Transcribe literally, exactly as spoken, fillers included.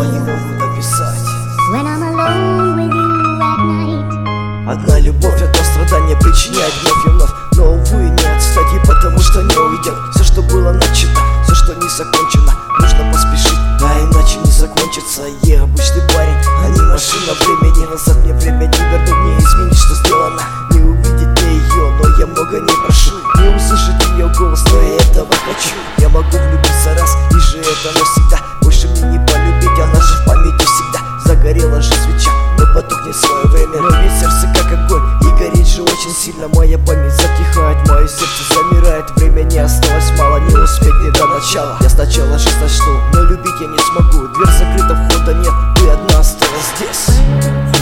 слова не могу написать. When I'm alone with you at night. Одна любовь, одно страдание причиняет вновь и вновь. Но, увы, не отстать, и потому что не уйдет. Все, что было начато, все, что не закончено, нужно поспешить, а иначе не закончится. Я обычный парень, а не машина времени. Назад мне время не вернуть, не изменить, что сделано. Не увидеть мне ее, но я много не прошу. Не услышать ее голос, но я этого хочу. Я могу влюбиться раз, и же это навсегда. Больше мне не полюбить, она же в памяти всегда. Загорела же свеча, но потухнет в свое время. Но ведь сердце как огонь, и горит же очень сильно. Моя память затихает, мое сердце замирает. Времени осталось мало, не успеть не до начала. Я сначала жизнь начну, но любить я не смогу. Дверь закрыта, входа нет, ты одна осталась здесь.